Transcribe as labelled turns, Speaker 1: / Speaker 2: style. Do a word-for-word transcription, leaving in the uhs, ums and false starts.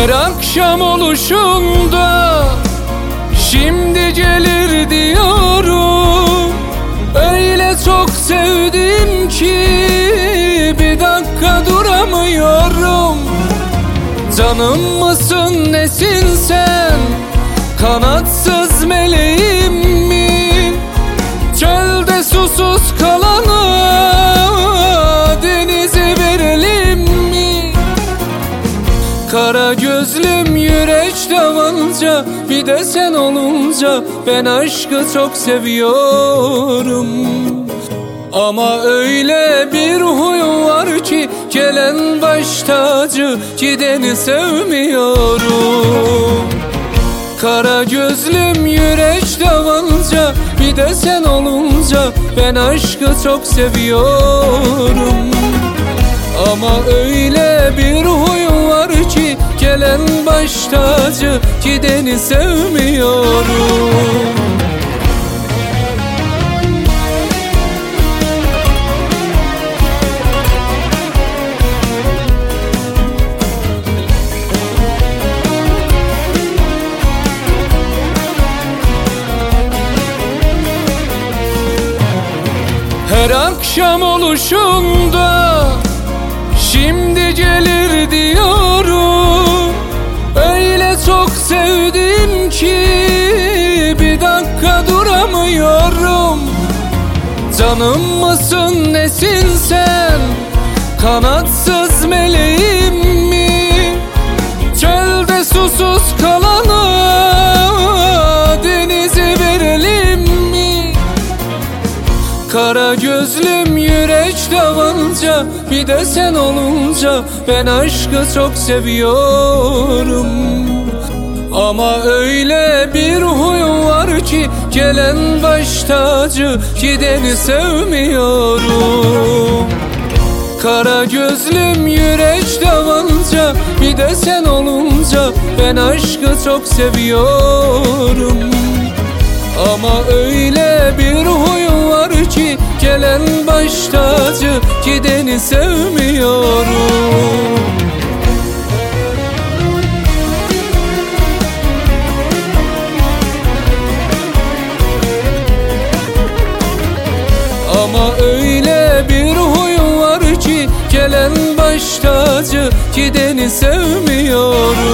Speaker 1: Her akşam oluşunda şimdi gelir diyorum. Öyle çok sevdim ki bir dakika duramıyorum. Canım mısın nesin sen, kanatsız meleğim mi? Çölde susuz kalana denizi verelim mi? Kara gözlüm yürek davanca, bir de sen olunca ben aşkı çok seviyorum. Ama öyle bir huyum var ki gelen baş tacı, gideni sevmiyorum. Kara gözlüm yürek davanca, bir de sen olunca ben aşkı çok seviyorum. Ama öyle bir huyum var ki gelen baş tacı, gideni sevmiyorum. Her akşam oluşunda şimdi gelir diyorum. Öyle çok sevdim ki bir dakika duramıyorum. Canım mısın nesin sen, kanatsız meleğim mi? Çölde susuz kalana denizi verelim mi? Kara gözlüm yürek davanca, bir de sen olunca ben aşkı çok seviyorum. Ama öyle bir huyum var ki gelen baş tacı, gideni sevmiyorum. Kara gözlüm yürek davanca, bir de sen olunca ben aşkı çok seviyorum. Ama öyle bir huyum var ki gelen baş tacı, gideni sevmiyorum. Ama öyle bir huyum var ki gelen baş tacı, gideni sevmiyorum.